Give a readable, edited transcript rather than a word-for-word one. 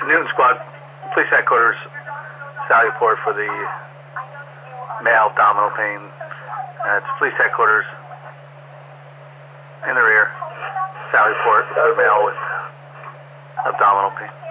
Newton Squad, Police Headquarters, Sallyport for the male abdominal pain. It's Police Headquarters in the rear, Sallyport for the male with abdominal pain.